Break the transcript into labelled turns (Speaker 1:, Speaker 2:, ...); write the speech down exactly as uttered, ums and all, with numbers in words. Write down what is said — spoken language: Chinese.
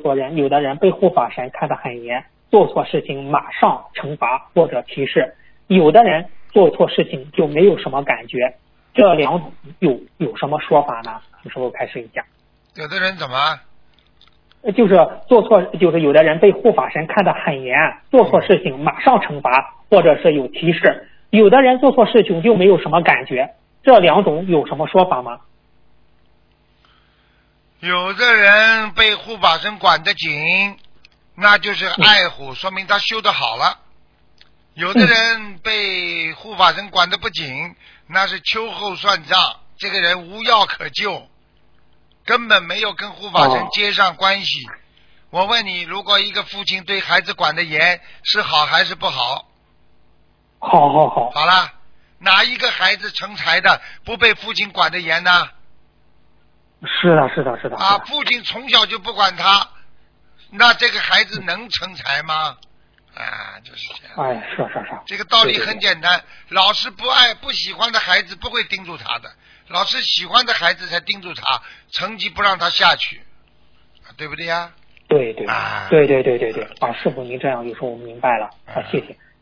Speaker 1: 说人有的人被护法神看得很严，做错事情马上惩罚或者提示，有的人做错事情就没有什么感觉，这两种有有什么说法呢？请师傅开示一下。
Speaker 2: 有的人怎么？
Speaker 1: 就是做错，就是有的人被护法神看得很严，做错事情马上惩罚或者是有提示，有的人做错事情就没有什么感觉，这两种有什么说法吗？
Speaker 2: 有的人被护法神管得紧，那就是爱护，嗯、说明他修得好了。有的人被护法神管得不紧，那是秋后算账，这个人无药可救，根本没有跟护法神接上关系。哦、我问你，如果一个父亲对孩子管得严，是好还是不好？
Speaker 1: 好好好。
Speaker 2: 好了，哪一个孩子成才的不被父亲管得严呢？
Speaker 1: 是的，是的，是的。
Speaker 2: 啊，父亲从小就不管他，那这个孩子能成才吗？啊，就是这样。
Speaker 1: 哎，是是是。
Speaker 2: 这个道理很简单，对对对，老师不爱不喜欢的孩子不会盯住他的，老师喜欢的孩子才盯住他，成绩不让他下去，对不对呀？
Speaker 1: 对对，
Speaker 2: 啊，
Speaker 1: 对对对对对。啊，师傅您这样一说，我明白了。啊，谢谢。